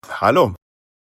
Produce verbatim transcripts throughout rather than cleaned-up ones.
Hallo.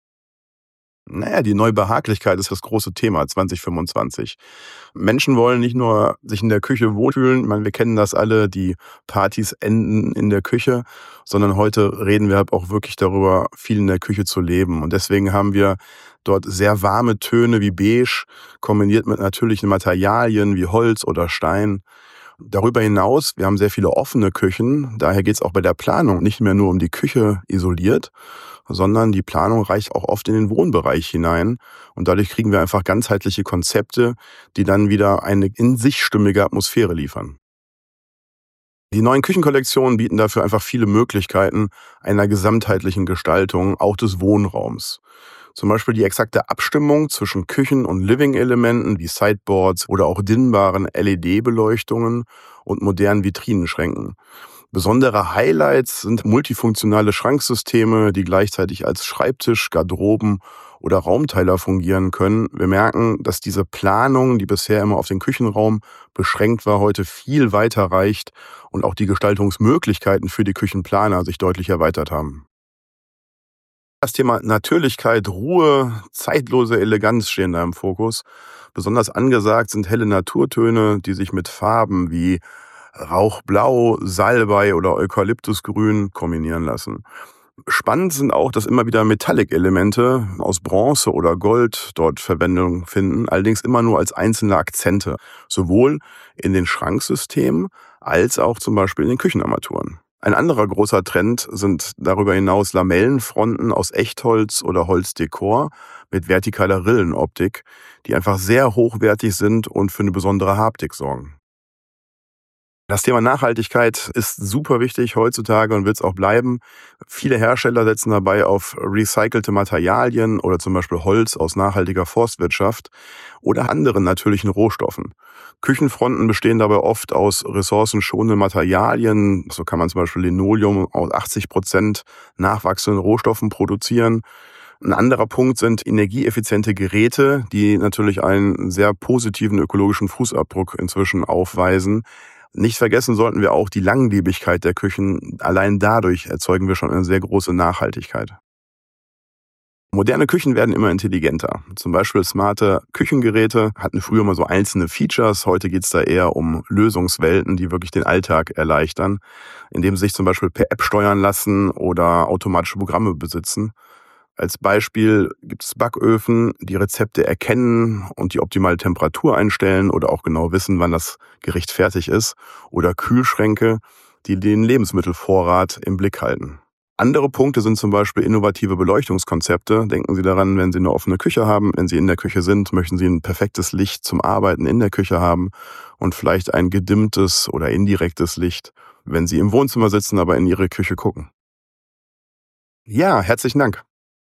Naja, die Neubehaglichkeit ist das große Thema zwanzig fünfundzwanzig. Menschen wollen nicht nur sich in der Küche wohlfühlen, ich meine, wir kennen das alle, die Partys enden in der Küche, sondern heute reden wir halt auch wirklich darüber, viel in der Küche zu leben. Und deswegen haben wir dort sehr warme Töne wie beige, kombiniert mit natürlichen Materialien wie Holz oder Stein. Darüber hinaus, wir haben sehr viele offene Küchen, daher geht es auch bei der Planung nicht mehr nur um die Küche isoliert, sondern die Planung reicht auch oft in den Wohnbereich hinein und dadurch kriegen wir einfach ganzheitliche Konzepte, die dann wieder eine in sich stimmige Atmosphäre liefern. Die neuen Küchenkollektionen bieten dafür einfach viele Möglichkeiten einer gesamtheitlichen Gestaltung, auch des Wohnraums. Zum Beispiel die exakte Abstimmung zwischen Küchen- und Living-Elementen wie Sideboards oder auch dinnbaren L E D-Beleuchtungen und modernen Vitrinenschränken. Besondere Highlights sind multifunktionale Schranksysteme, die gleichzeitig als Schreibtisch, Garderoben oder Raumteiler fungieren können. Wir merken, dass diese Planung, die bisher immer auf den Küchenraum beschränkt war, heute viel weiter reicht und auch die Gestaltungsmöglichkeiten für die Küchenplaner sich deutlich erweitert haben. Das Thema Natürlichkeit, Ruhe, zeitlose Eleganz stehen da im Fokus. Besonders angesagt sind helle Naturtöne, die sich mit Farben wie Rauchblau, Salbei oder Eukalyptusgrün kombinieren lassen. Spannend sind auch, dass immer wieder Metallic-Elemente aus Bronze oder Gold dort Verwendung finden, allerdings immer nur als einzelne Akzente, sowohl in den Schranksystemen als auch zum Beispiel in den Küchenarmaturen. Ein anderer großer Trend sind darüber hinaus Lamellenfronten aus Echtholz oder Holzdekor mit vertikaler Rillenoptik, die einfach sehr hochwertig sind und für eine besondere Haptik sorgen. Das Thema Nachhaltigkeit ist super wichtig heutzutage und wird es auch bleiben. Viele Hersteller setzen dabei auf recycelte Materialien oder zum Beispiel Holz aus nachhaltiger Forstwirtschaft oder anderen natürlichen Rohstoffen. Küchenfronten bestehen dabei oft aus ressourcenschonenden Materialien. So kann man zum Beispiel Linoleum aus achtzig Prozent nachwachsenden Rohstoffen produzieren. Ein anderer Punkt sind energieeffiziente Geräte, die natürlich einen sehr positiven ökologischen Fußabdruck inzwischen aufweisen. Nicht vergessen sollten wir auch die Langlebigkeit der Küchen. Allein dadurch erzeugen wir schon eine sehr große Nachhaltigkeit. Moderne Küchen werden immer intelligenter. Zum Beispiel smarte Küchengeräte hatten früher mal so einzelne Features. Heute geht es da eher um Lösungswelten, die wirklich den Alltag erleichtern, indem sie sich zum Beispiel per App steuern lassen oder automatische Programme besitzen. Als Beispiel gibt es Backöfen, die Rezepte erkennen und die optimale Temperatur einstellen oder auch genau wissen, wann das Gericht fertig ist. Oder Kühlschränke, die den Lebensmittelvorrat im Blick halten. Andere Punkte sind zum Beispiel innovative Beleuchtungskonzepte. Denken Sie daran, wenn Sie eine offene Küche haben, wenn Sie in der Küche sind, möchten Sie ein perfektes Licht zum Arbeiten in der Küche haben und vielleicht ein gedimmtes oder indirektes Licht, wenn Sie im Wohnzimmer sitzen, aber in Ihre Küche gucken. Ja, herzlichen Dank.